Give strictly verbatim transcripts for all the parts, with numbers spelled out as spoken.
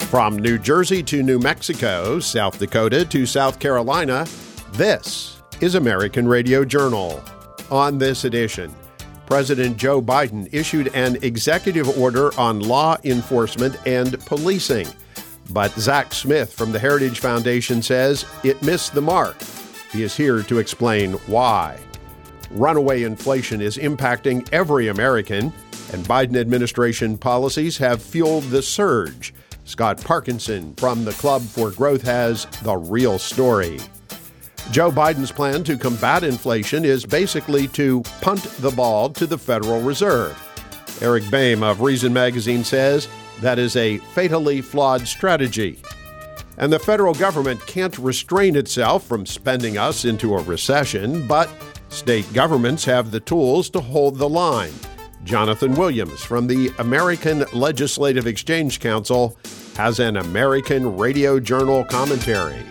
From New Jersey to New Mexico, South Dakota to South Carolina, this is American Radio Journal. On this edition, President Joe Biden issued an executive order on law enforcement and policing. But Zach Smith from the Heritage Foundation says it missed the mark. He is here to explain why. Runaway inflation is impacting every American, and Biden administration policies have fueled the surge. Scott Parkinson from the Club for Growth has the real story. Joe Biden's plan to combat inflation is basically to punt the ball to the Federal Reserve. Eric Boehm of Reason Magazine says that is a fatally flawed strategy. And the federal government can't restrain itself from spending us into a recession, but state governments have the tools to hold the line. Jonathan Williams from the American Legislative Exchange Council has an American Radio Journal commentary.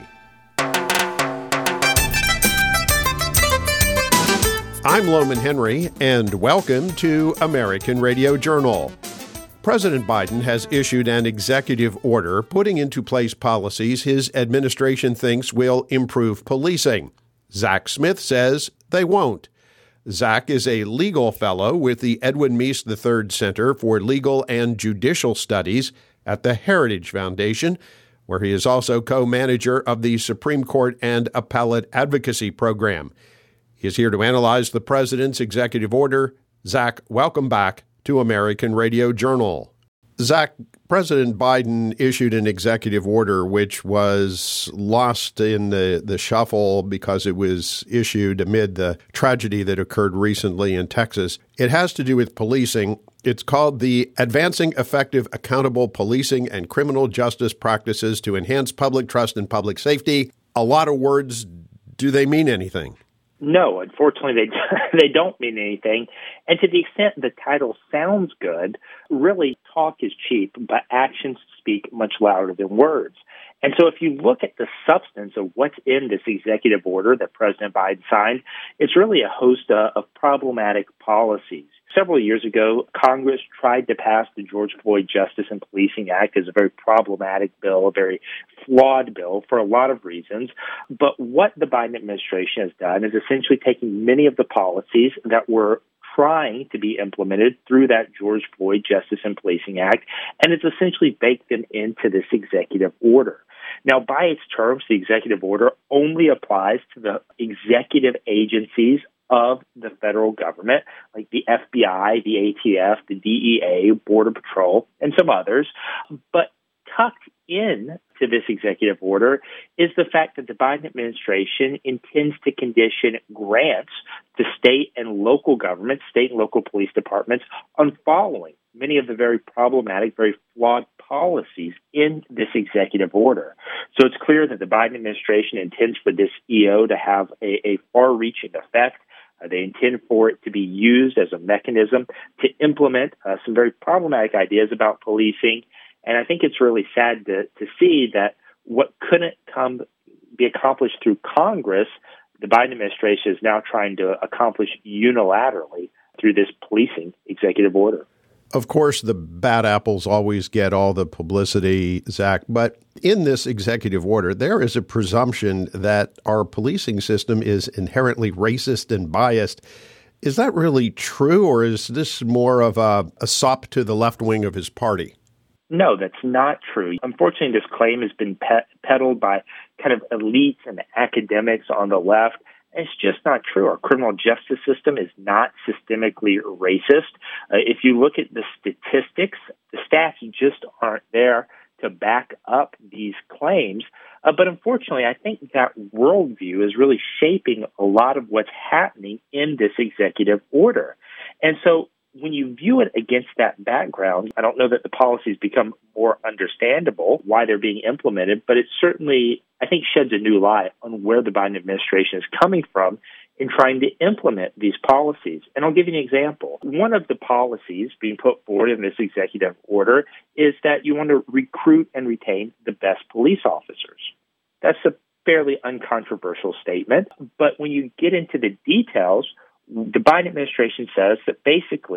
I'm Loman Henry, and welcome to American Radio Journal. President Biden has issued an executive order putting into place policies his administration thinks will improve policing. Zach Smith says they won't. Zach is a legal fellow with the Edwin Meese the third Center for Legal and Judicial Studies at the Heritage Foundation, where he is also co-manager of the Supreme Court and Appellate Advocacy Program. He is here to analyze the president's executive order. Zach, welcome back to American Radio Journal. Zach, President Biden issued an executive order which was lost in the, the shuffle because it was issued amid the tragedy that occurred recently in Texas. It has to do with policing. It's called the Advancing Effective Accountable Policing and Criminal Justice Practices to Enhance Public Trust and Public Safety. A lot of words. Do they mean anything? No, unfortunately, they they don't mean anything. And to the extent the title sounds good, really talk is cheap, but actions speak much louder than words. And so if you look at the substance of what's in this executive order that President Biden signed, it's really a host of, of problematic policies. Several years ago, Congress tried to pass the George Floyd Justice and Policing Act as a very problematic bill, a very flawed bill for a lot of reasons. But what the Biden administration has done is essentially taking many of the policies that were trying to be implemented through that George Floyd Justice and Policing Act, and it's essentially baked them into this executive order. Now, by its terms, the executive order only applies to the executive agencies of the federal government, like the F B I, the A T F, the D E A, Border Patrol, and some others. But tucked in to this executive order is the fact that the Biden administration intends to condition grants to state and local governments, state and local police departments, on following many of the very problematic, very flawed policies in this executive order. So it's clear that the Biden administration intends for this E O to have a, a far-reaching effect. Uh, they intend for it to be used as a mechanism to implement uh, some very problematic ideas about policing. And I think it's really sad to, to see that what couldn't come be accomplished through Congress, the Biden administration is now trying to accomplish unilaterally through this policing executive order. Of course, the bad apples always get all the publicity, Zach, but in this executive order, there is a presumption that our policing system is inherently racist and biased. Is that really true, or is this more of a, a sop to the left wing of his party? No, that's not true. Unfortunately, this claim has been pe- peddled by kind of elites and academics on the left. It's just not true. Our criminal justice system is not systemically racist. Uh, if you look at the statistics, the stats just aren't there to back up these claims. Uh, but unfortunately, I think that worldview is really shaping a lot of what's happening in this executive order. And so when you view it against that background, I don't know that the policies become more understandable why they're being implemented, but it certainly, I think, sheds a new light on where the Biden administration is coming from in trying to implement these policies. And I'll give you an example. One of the policies being put forward in this executive order is that you want to recruit and retain the best police officers. That's a fairly uncontroversial statement, but when you get into the details, the Biden administration says that basically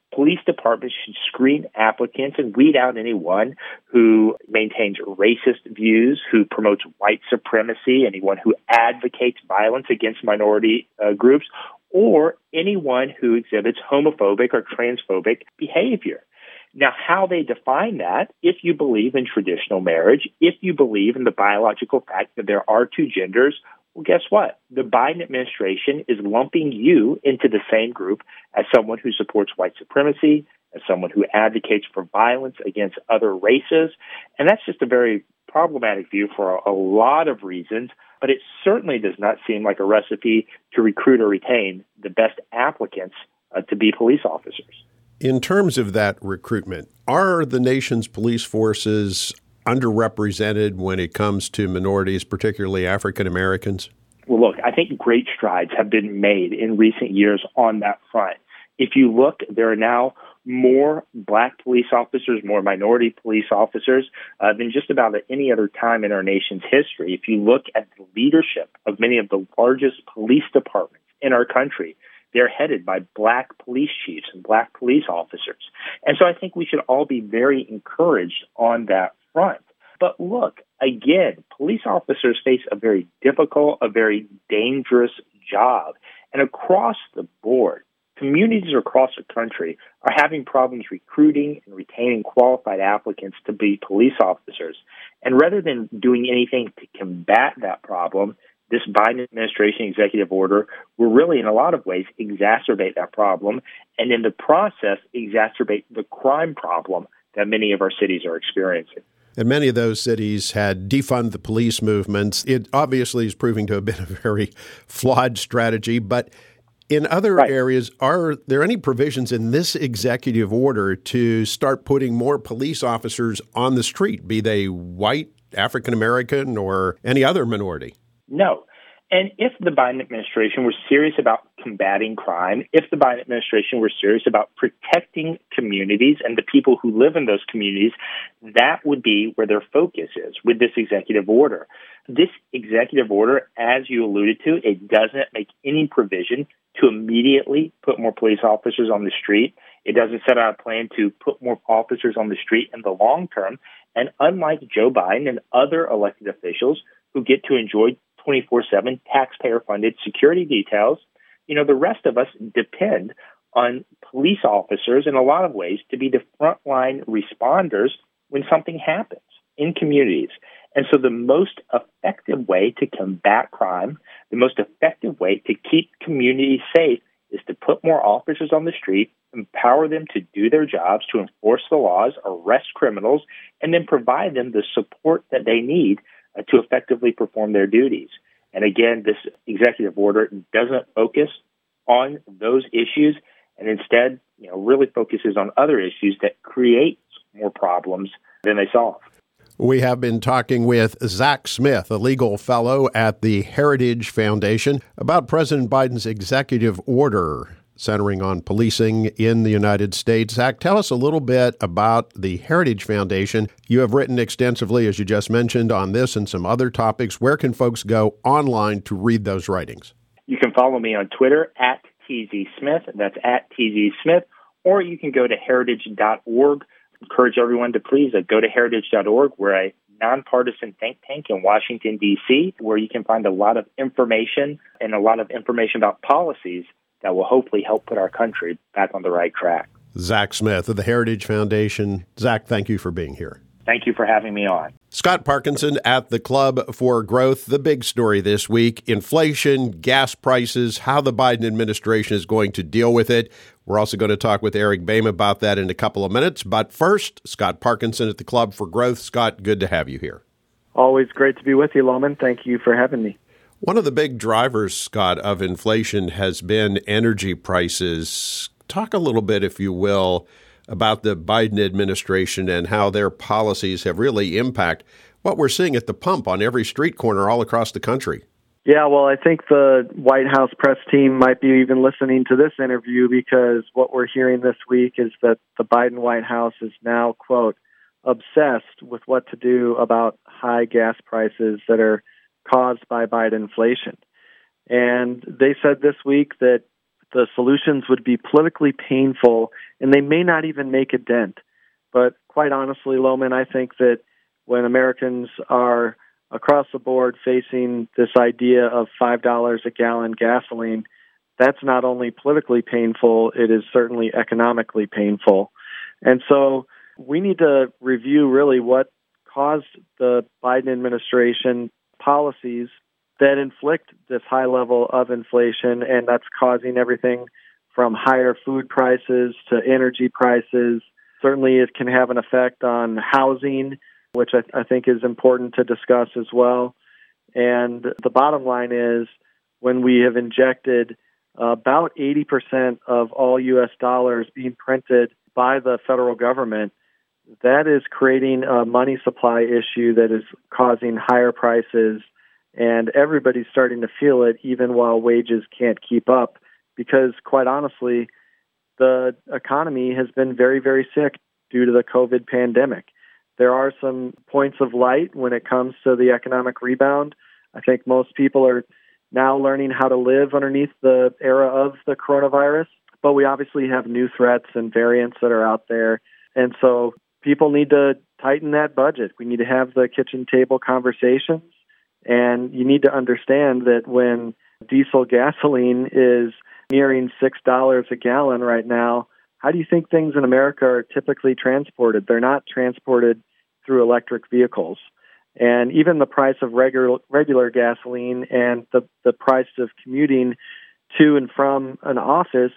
Police departments should screen applicants and weed out anyone who maintains racist views, who promotes white supremacy, anyone who advocates violence against minority uh, groups, or anyone who exhibits homophobic or transphobic behavior. Now, how they define that, if you believe in traditional marriage, if you believe in the biological fact that there are two genders, well, guess what? The Biden administration is lumping you into the same group as someone who supports white supremacy, as someone who advocates for violence against other races. And that's just a very problematic view for a, a lot of reasons, but it certainly does not seem like a recipe to recruit or retain the best applicants uh, to be police officers. In terms of that recruitment, are the nation's police forces underrepresented when it comes to minorities, particularly African Americans? Well, look, I think great strides have been made in recent years on that front. If you look, there are now more black police officers, more minority police officers uh, than just about at any other time in our nation's history. If you look at the leadership of many of the largest police departments in our country, they're headed by black police chiefs and black police officers. And so I think we should all be very encouraged on that front. But look, again, police officers face a very difficult, a very dangerous job. And across the board, communities across the country are having problems recruiting and retaining qualified applicants to be police officers. And rather than doing anything to combat that problem, this Biden administration executive order will really, in a lot of ways, exacerbate that problem and in the process exacerbate the crime problem that many of our cities are experiencing. And many of those cities had defund the police movements. It obviously is proving to have been a very flawed strategy, but in other right. areas, are there any provisions in this executive order to start putting more police officers on the street, be they white, African American, or any other minority? No. And if the Biden administration were serious about combating crime, if the Biden administration were serious about protecting communities and the people who live in those communities, that would be where their focus is with this executive order. This executive order, as you alluded to, it doesn't make any provision to immediately put more police officers on the street. It doesn't set out a plan to put more officers on the street in the long term. And unlike Joe Biden and other elected officials who get to enjoy twenty-four seven taxpayer-funded security details, you know, the rest of us depend on police officers in a lot of ways to be the frontline responders when something happens in communities. And so the most effective way to combat crime, the most effective way to keep communities safe is to put more officers on the street, empower them to do their jobs, to enforce the laws, arrest criminals, and then provide them the support that they need uh, to effectively perform their duties. And again, this executive order doesn't focus on those issues and instead, you know, really focuses on other issues that create more problems than they solve. We have been talking with Zach Smith, a legal fellow at the Heritage Foundation, about President Biden's executive order centering on policing in the United States. Zach, tell us a little bit about the Heritage Foundation. You have written extensively, as you just mentioned, on this and some other topics. Where can folks go online to read those writings? You can follow me on Twitter at T Z Smith. That's at T Z Smith. Or you can go to heritage dot org. Encourage everyone to please uh, go to heritage dot org. We're a nonpartisan think tank in Washington, D C, where you can find a lot of information and a lot of information about policies that will hopefully help put our country back on the right track. Zach Smith of the Heritage Foundation. Zach, thank you for being here. Thank you for having me on. Scott Parkinson at the Club for Growth. The big story this week, inflation, gas prices, how the Biden administration is going to deal with it. We're also going to talk with Eric Boehm about that in a couple of minutes. But first, Scott Parkinson at the Club for Growth. Scott, good to have you here. Always great to be with you, Loman. Thank you for having me. One of the big drivers, Scott, of inflation has been energy prices. Talk a little bit, if you will, about the Biden administration and how their policies have really impacted what we're seeing at the pump on every street corner all across the country. Yeah, well, I think the White House press team might be even listening to this interview because what we're hearing this week is that the Biden White House is now, quote, obsessed with what to do about high gas prices that are caused by Biden inflation. And they said this week that the solutions would be politically painful, and they may not even make a dent. But quite honestly, Lohman, I think that when Americans are across the board facing this idea of five dollars a gallon gasoline, that's not only politically painful, it is certainly economically painful. And so we need to review really what caused the Biden administration policies that inflict this high level of inflation, and that's causing everything from higher food prices to energy prices. Certainly it can have an effect on housing, which I, I think is important to discuss as well. And the bottom line is, when we have injected uh, about eighty percent of all U S dollars being printed by the federal government, that is creating a money supply issue that is causing higher prices, and everybody's starting to feel it even while wages can't keep up, because quite honestly, the economy has been very, very sick due to the COVID pandemic. There are some points of light when it comes to the economic rebound. I think most people are now learning how to live underneath the era of the coronavirus, but we obviously have new threats and variants that are out there. And so people need to tighten that budget. We need to have the kitchen table conversations. And you need to understand that when diesel gasoline is nearing six dollars a gallon right now, how do you think things in America are typically transported? They're not transported through electric vehicles. And even the price of regular regular gasoline and the, the price of commuting to and from an office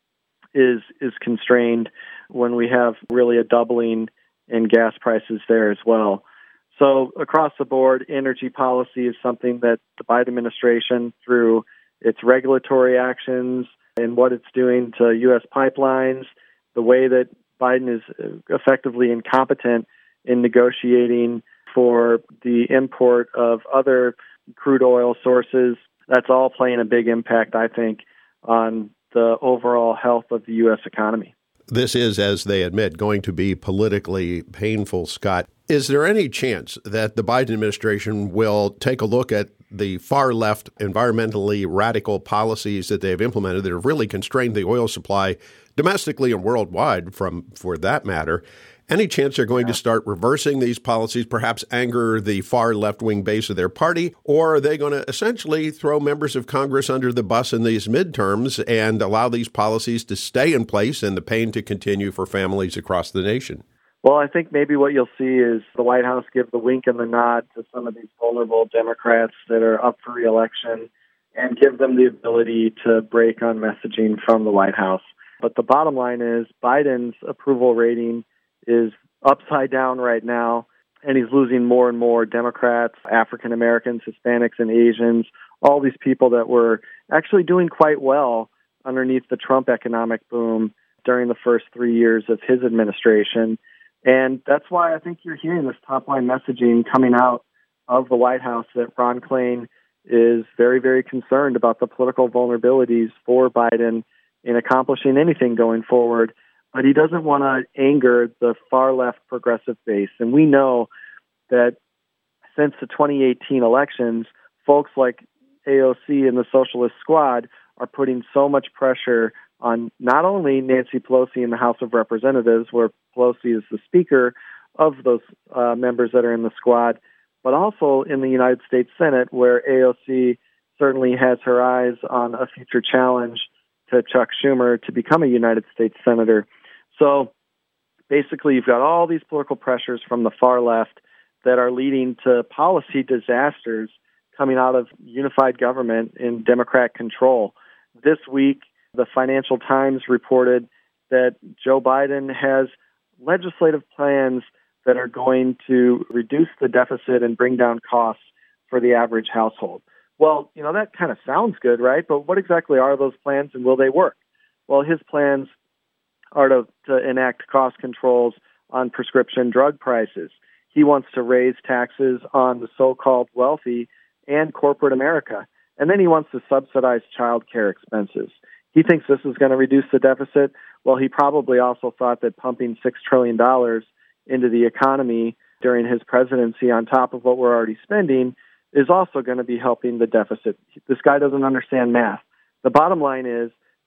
is is constrained when we have really a doubling in gas prices there as well. So across the board, energy policy is something that the Biden administration, through its regulatory actions and what it's doing to U S pipelines, the way that Biden is effectively incompetent in negotiating for the import of other crude oil sources, that's all playing a big impact, I think, on the overall health of the U S economy. This is, as they admit, going to be politically painful, Scott. Is there any chance that the Biden administration will take a look at the far-left, environmentally radical policies that they've implemented that have really constrained the oil supply domestically and worldwide, from for that matter? Any chance they're going yeah. to start reversing these policies, perhaps anger the far left-wing base of their party, or are they going to essentially throw members of Congress under the bus in these midterms and allow these policies to stay in place and the pain to continue for families across the nation? Well, I think maybe what you'll see is the White House give the wink and the nod to some of these vulnerable Democrats that are up for re-election and give them the ability to break on messaging from the White House. But the bottom line is Biden's approval rating is upside down right now, and he's losing more and more Democrats, African Americans, Hispanics, and Asians, all these people that were actually doing quite well underneath the Trump economic boom during the first three years of his administration. And that's why I think you're hearing this top-line messaging coming out of the White House that Ron Klain is very, very concerned about the political vulnerabilities for Biden in accomplishing anything going forward. But he doesn't want to anger the far-left progressive base. And we know that since the twenty eighteen elections, folks like A O C and the Socialist Squad are putting so much pressure on not only Nancy Pelosi in the House of Representatives, where Pelosi is the speaker of those uh, members that are in the squad, but also in the United States Senate, where A O C certainly has her eyes on a future challenge to Chuck Schumer to become a United States Senator. So basically, you've got all these political pressures from the far left that are leading to policy disasters coming out of unified government in Democrat control. This week, the Financial Times reported that Joe Biden has legislative plans that are going to reduce the deficit and bring down costs for the average household. Well, you know, that kind of sounds good, right? But what exactly are those plans, and will they work? Well, his plans are to, to enact cost controls on prescription drug prices. He wants to raise taxes on the so-called wealthy and corporate America. And then he wants to subsidize child care expenses. He thinks this is going to reduce the deficit. Well, he probably also thought that pumping six trillion dollars into the economy during his presidency on top of what we're already spending is also going to be helping the deficit. This guy doesn't understand math. The bottom line is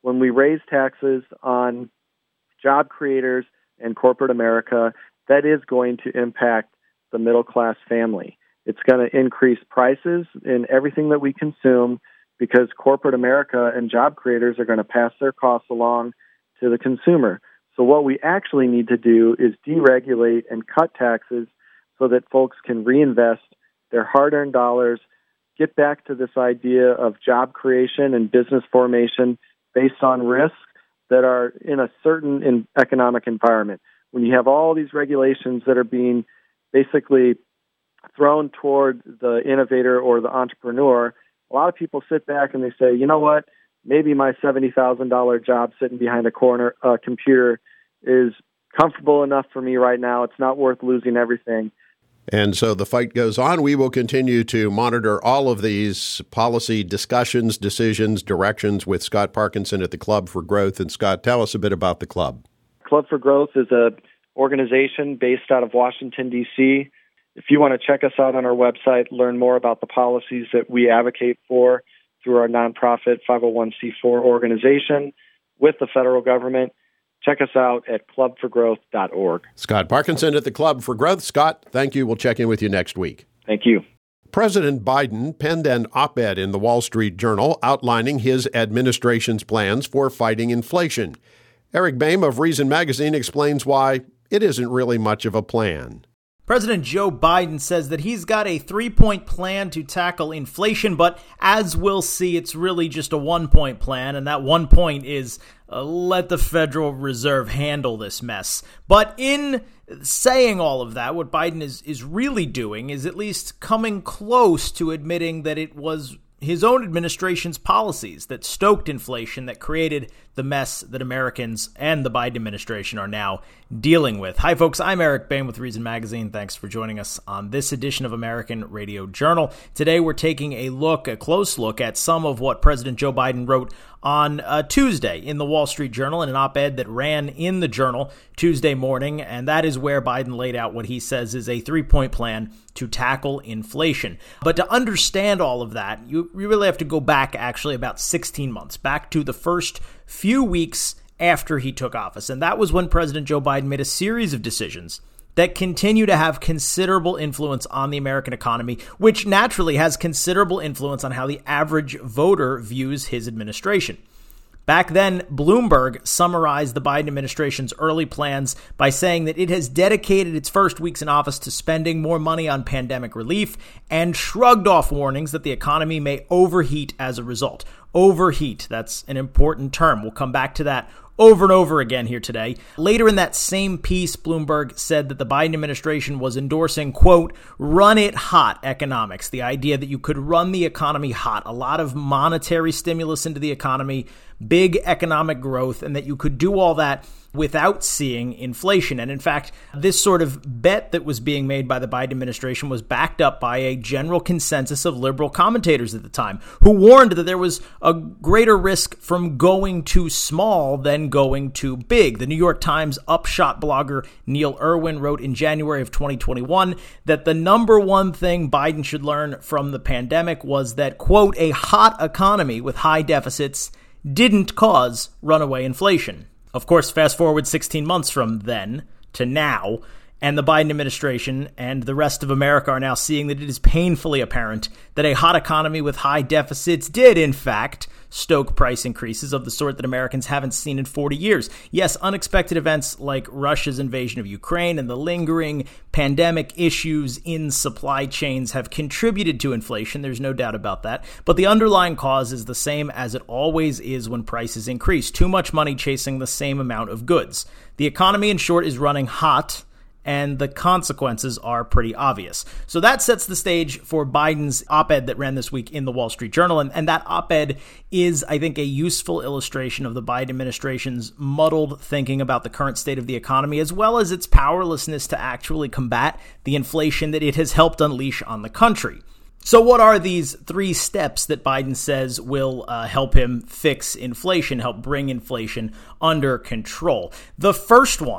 when we raise taxes on job creators and corporate America, that is going to impact the middle-class family. It's going to increase prices in everything that we consume because corporate America and job creators are going to pass their costs along to the consumer. So what we actually need to do is deregulate and cut taxes so that folks can reinvest their hard-earned dollars, get back to this idea of job creation and business formation based on risks that are in a certain in economic environment. When you have all these regulations that are being basically thrown toward the innovator or the entrepreneur, a lot of people sit back and they say, you know what, maybe my seventy thousand dollars job sitting behind a corner uh, computer is comfortable enough for me right now. It's not worth losing everything. And so the fight goes on. We will continue to monitor all of these policy discussions, decisions, directions with Scott Parkinson at the Club for Growth. And Scott, tell us a bit about the club. Club for Growth is an organization based out of Washington, D C If you want to check us out on our website, learn more about the policies that we advocate for through our nonprofit five oh one c four organization with the federal government, check us out at club for growth dot org. Scott Parkinson at the Club for Growth. Scott, thank you. We'll check in with you next week. Thank you. President Biden penned an op-ed in the Wall Street Journal outlining his administration's plans for fighting inflation. Eric Boehm of Reason Magazine explains why it isn't really much of a plan. President Joe Biden says that he's got a three-point plan to tackle inflation, but as we'll see, it's really just a one-point plan, and that one point is uh, let the Federal Reserve handle this mess. But in saying all of that, what Biden is, is really doing is at least coming close to admitting that it was his own administration's policies that stoked inflation, that created the mess that Americans and the Biden administration are now dealing with. Hi, folks. I'm Eric Boehm with Reason Magazine. Thanks for joining us on this edition of American Radio Journal. Today, we're taking a look, a close look at some of what President Joe Biden wrote on uh, Tuesday in the Wall Street Journal in an op-ed that ran in the Journal Tuesday morning, and that is where Biden laid out what he says is a three-point plan to tackle inflation. But to understand all of that, you, you really have to go back actually about sixteen months, back to the first few weeks after he took office. And that was when President Joe Biden made a series of decisions that continue to have considerable influence on the American economy, which naturally has considerable influence on how the average voter views his administration. Back then, Bloomberg summarized the Biden administration's early plans by saying that it has dedicated its first weeks in office to spending more money on pandemic relief and shrugged off warnings that the economy may overheat as a result. Overheat, that's an important term. We'll come back to that over and over again here today. Later in that same piece, Bloomberg said that the Biden administration was endorsing, quote, run it hot economics, the idea that you could run the economy hot, a lot of monetary stimulus into the economy, big economic growth, and that you could do all that without seeing inflation. And in fact, this sort of bet that was being made by the Biden administration was backed up by a general consensus of liberal commentators at the time, who warned that there was a greater risk from going too small than going too big. The New York Times upshot blogger Neil Irwin wrote in January of twenty twenty-one that the number one thing Biden should learn from the pandemic was that, quote, a hot economy with high deficits didn't cause runaway inflation. Of course, fast forward sixteen months from then to now, and the Biden administration and the rest of America are now seeing that it is painfully apparent that a hot economy with high deficits did, in fact, stoke price increases of the sort that Americans haven't seen in forty years. Yes, unexpected events like Russia's invasion of Ukraine and the lingering pandemic issues in supply chains have contributed to inflation. There's no doubt about that. But the underlying cause is the same as it always is when prices increase. Too much money chasing the same amount of goods. The economy, in short, is running hot, and the consequences are pretty obvious. So that sets the stage for Biden's op-ed that ran this week in the Wall Street Journal. And, and that op-ed is, I think, a useful illustration of the Biden administration's muddled thinking about the current state of the economy, as well as its powerlessness to actually combat the inflation that it has helped unleash on the country. So what are these three steps that Biden says will uh, help him fix inflation, help bring inflation under control? The first one,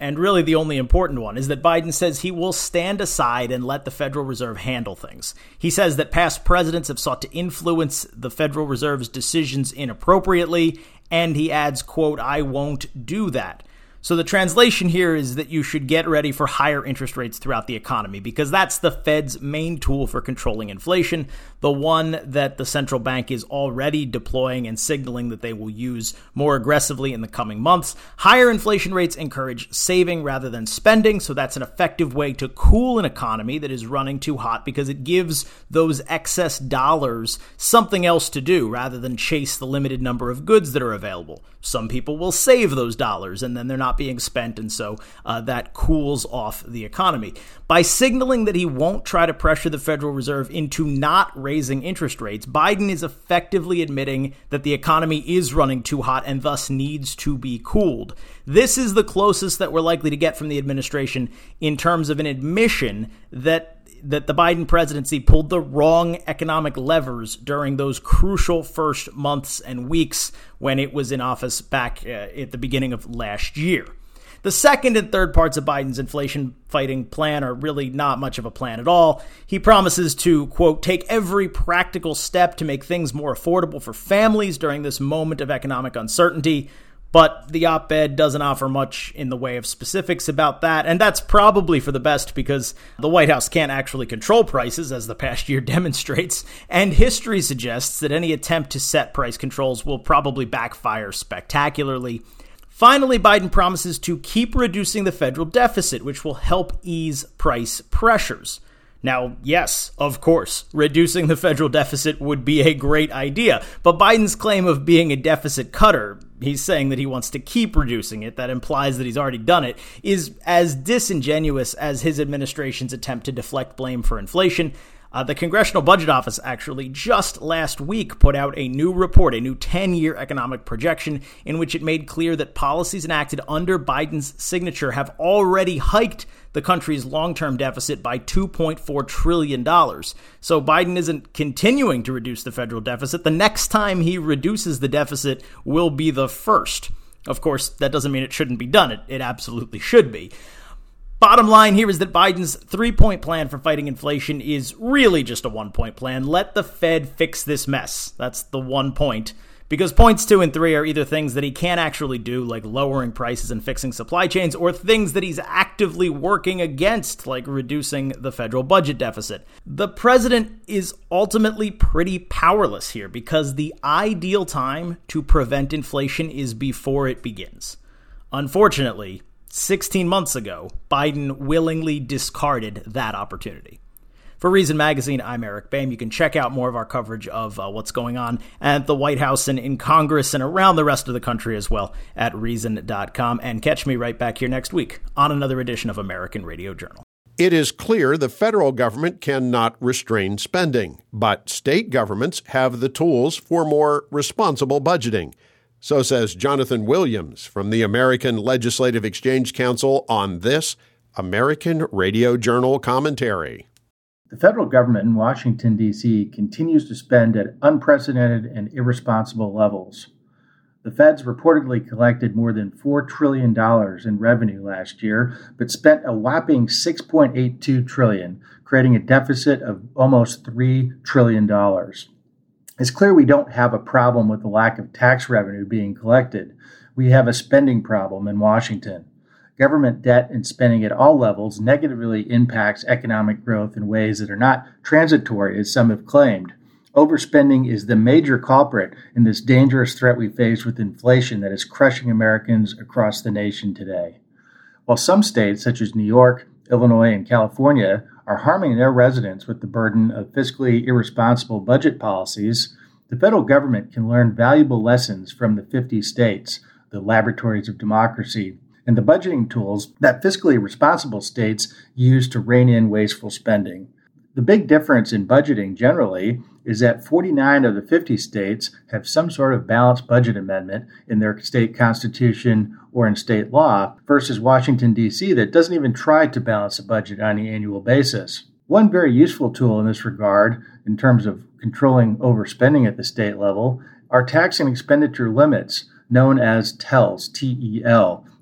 and really the only important one, is that Biden says he will stand aside and let the Federal Reserve handle things. He says that past presidents have sought to influence the Federal Reserve's decisions inappropriately, and he adds, quote, "I won't do that." So the translation here is that you should get ready for higher interest rates throughout the economy, because that's the Fed's main tool for controlling inflation, the one that the central bank is already deploying and signaling that they will use more aggressively in the coming months. Higher inflation rates encourage saving rather than spending, so that's an effective way to cool an economy that is running too hot, because it gives those excess dollars something else to do rather than chase the limited number of goods that are available. Some people will save those dollars and then they're not being spent, and so uh, that cools off the economy. By signaling that he won't try to pressure the Federal Reserve into not raising interest rates, Biden is effectively admitting that the economy is running too hot and thus needs to be cooled. This is the closest that we're likely to get from the administration in terms of an admission that that the Biden presidency pulled the wrong economic levers during those crucial first months and weeks when it was in office back uh, at the beginning of last year. The second and third parts of Biden's inflation fighting plan are really not much of a plan at all. He promises to, quote, take every practical step to make things more affordable for families during this moment of economic uncertainty. But the op-ed doesn't offer much in the way of specifics about that, and that's probably for the best, because the White House can't actually control prices, as the past year demonstrates, and history suggests that any attempt to set price controls will probably backfire spectacularly. Finally, Biden promises to keep reducing the federal deficit, which will help ease price pressures. Now, yes, of course, reducing the federal deficit would be a great idea, but Biden's claim of being a deficit cutter, he's saying that he wants to keep reducing it, that implies that he's already done it, is as disingenuous as his administration's attempt to deflect blame for inflation. Uh, the Congressional Budget Office actually just last week put out a new report, a new ten-year economic projection, in which it made clear that policies enacted under Biden's signature have already hiked the country's long-term deficit by two point four trillion dollars. So Biden isn't continuing to reduce the federal deficit. The next time he reduces the deficit will be the first. Of course, that doesn't mean it shouldn't be done. It, it absolutely should be. Bottom line here is that Biden's three-point plan for fighting inflation is really just a one-point plan. Let the Fed fix this mess. That's the one point. Because points two and three are either things that he can't actually do, like lowering prices and fixing supply chains, or things that he's actively working against, like reducing the federal budget deficit. The president is ultimately pretty powerless here, because the ideal time to prevent inflation is before it begins. Unfortunately, sixteen months ago, Biden willingly discarded that opportunity. For Reason Magazine, I'm Eric Boehm. You can check out more of our coverage of uh, what's going on at the White House and in Congress and around the rest of the country as well at reason dot com. And catch me right back here next week on another edition of American Radio Journal. It is clear the federal government cannot restrain spending, but state governments have the tools for more responsible budgeting. So says Jonathan Williams from the American Legislative Exchange Council on this American Radio Journal commentary. The federal government in Washington, D C continues to spend at unprecedented and irresponsible levels. The feds reportedly collected more than four trillion dollars in revenue last year, but spent a whopping six point eight two trillion dollars, creating a deficit of almost three trillion dollars. It's clear we don't have a problem with the lack of tax revenue being collected. We have a spending problem in Washington. Government debt and spending at all levels negatively impacts economic growth in ways that are not transitory, as some have claimed. Overspending is the major culprit in this dangerous threat we face with inflation that is crushing Americans across the nation today. While some states, such as New York, Illinois, and California, are harming their residents with the burden of fiscally irresponsible budget policies, the federal government can learn valuable lessons from the fifty states, the laboratories of democracy, and the budgeting tools that fiscally responsible states use to rein in wasteful spending. The big difference in budgeting generally is that forty-nine of the fifty states have some sort of balanced budget amendment in their state constitution or in state law, versus Washington, D C that doesn't even try to balance a budget on an annual basis. One very useful tool in this regard, in terms of controlling overspending at the state level, are tax and expenditure limits, known as T E Ls, T E L,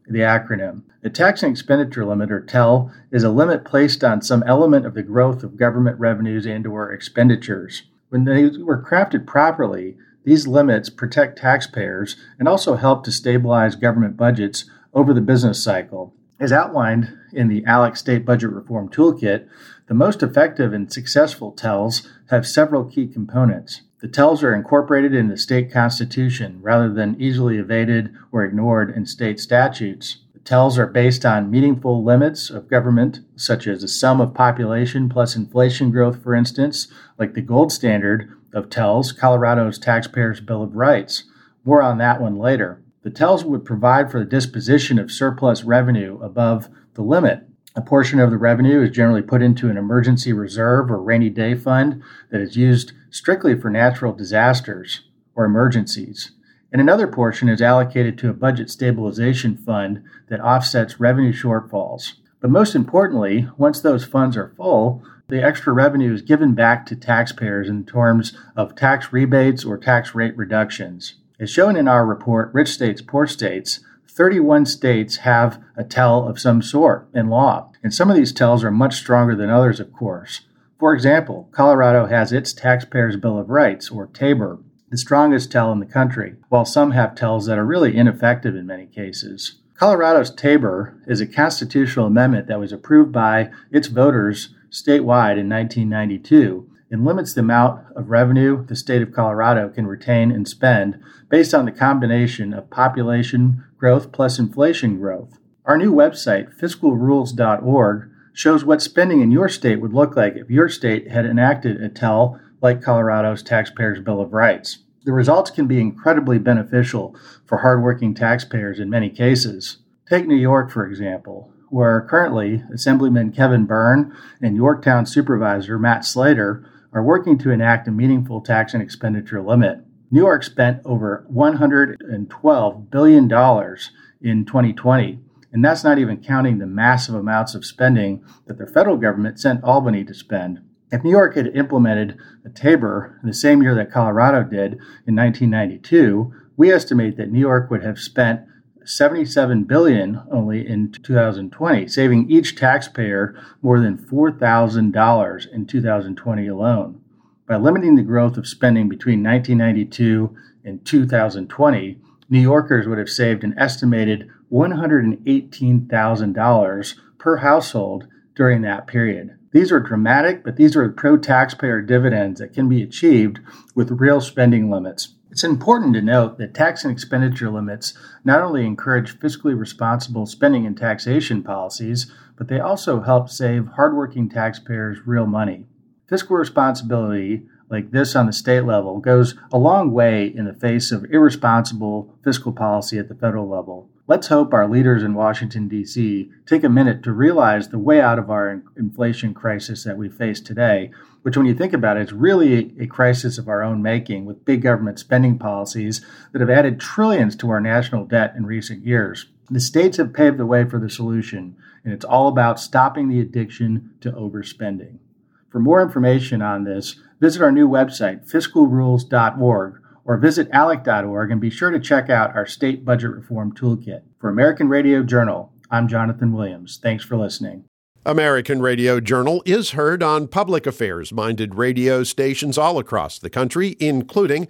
the acronym. The tax and expenditure limit, or T E L, is a limit placed on some element of the growth of government revenues and or expenditures. When they were crafted properly, these limits protect taxpayers and also help to stabilize government budgets over the business cycle. As outlined in the ALEC State Budget Reform Toolkit, the most effective and successful T E Ls have several key components. The T E Ls are incorporated in the state constitution rather than easily evaded or ignored in state statutes. The T E Ls are based on meaningful limits of government, such as the sum of population plus inflation growth, for instance, like the gold standard of T E Ls, Colorado's Taxpayers' Bill of Rights. More on that one later. The T E Ls would provide for the disposition of surplus revenue above the limit. A portion of the revenue is generally put into an emergency reserve or rainy day fund that is used strictly for natural disasters or emergencies. And another portion is allocated to a budget stabilization fund that offsets revenue shortfalls. But most importantly, once those funds are full, the extra revenue is given back to taxpayers in terms of tax rebates or tax rate reductions. As shown in our report, Rich States, Poor States, thirty-one states have a T E L of some sort in law, and some of these T E Ls are much stronger than others, of course. For example, Colorado has its Taxpayers' Bill of Rights, or TABOR, the strongest T E L in the country, while some have T E Ls that are really ineffective in many cases. Colorado's TABOR is a constitutional amendment that was approved by its voters statewide in nineteen ninety-two and limits the amount of revenue the state of Colorado can retain and spend based on the combination of population growth plus inflation growth. Our new website, fiscal rules dot org, shows what spending in your state would look like if your state had enacted a T E L like Colorado's Taxpayers' Bill of Rights. The results can be incredibly beneficial for hardworking taxpayers in many cases. Take New York, for example, where currently Assemblyman Kevin Byrne and Yorktown Supervisor Matt Slater are working to enact a meaningful tax and expenditure limit. New York spent over one hundred twelve billion dollars in twenty twenty, and that's not even counting the massive amounts of spending that the federal government sent Albany to spend. If New York had implemented a TABOR the same year that Colorado did in nineteen ninety-two, we estimate that New York would have spent seventy-seven billion dollars only in two thousand twenty, saving each taxpayer more than four thousand dollars in two thousand twenty alone. By limiting the growth of spending between nineteen ninety-two and two thousand twenty, New Yorkers would have saved an estimated one hundred eighteen thousand dollars per household during that period. These are dramatic, but these are pro-taxpayer dividends that can be achieved with real spending limits. It's important to note that tax and expenditure limits not only encourage fiscally responsible spending and taxation policies, but they also help save hardworking taxpayers real money. Fiscal responsibility, like this on the state level, goes a long way in the face of irresponsible fiscal policy at the federal level. Let's hope our leaders in Washington, D C take a minute to realize the way out of our inflation crisis that we face today, which when you think about it, is really a crisis of our own making with big government spending policies that have added trillions to our national debt in recent years. The states have paved the way for the solution, and it's all about stopping the addiction to overspending. For more information on this, visit our new website, fiscal rules dot org, or visit alec dot org and be sure to check out our State Budget Reform Toolkit. For American Radio Journal, I'm Jonathan Williams. Thanks for listening. American Radio Journal is heard on public affairs-minded radio stations all across the country, including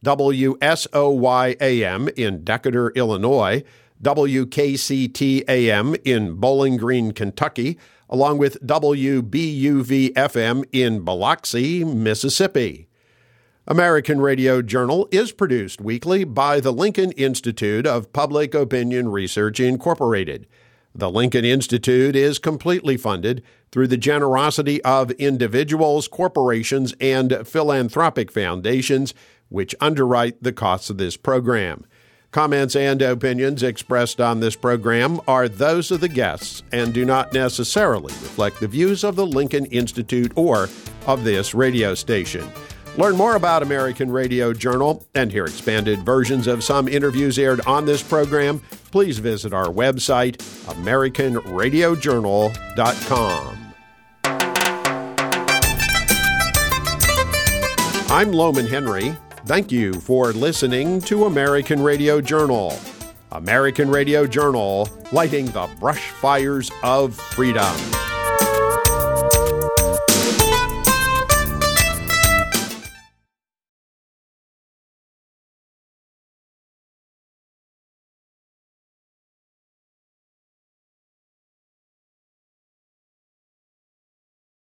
W S O Y A M in Decatur, Illinois, W K C T A M in Bowling Green, Kentucky, along with W B U V F M in Biloxi, Mississippi. American Radio Journal is produced weekly by the Lincoln Institute of Public Opinion Research, Incorporated. The Lincoln Institute is completely funded through the generosity of individuals, corporations, and philanthropic foundations, which underwrite the costs of this program. Comments and opinions expressed on this program are those of the guests and do not necessarily reflect the views of the Lincoln Institute or of this radio station. Learn more about American Radio Journal and hear expanded versions of some interviews aired on this program. Please visit our website, american radio journal dot com. I'm Loman Henry. Thank you for listening to American Radio Journal. American Radio Journal, lighting the brush fires of freedom.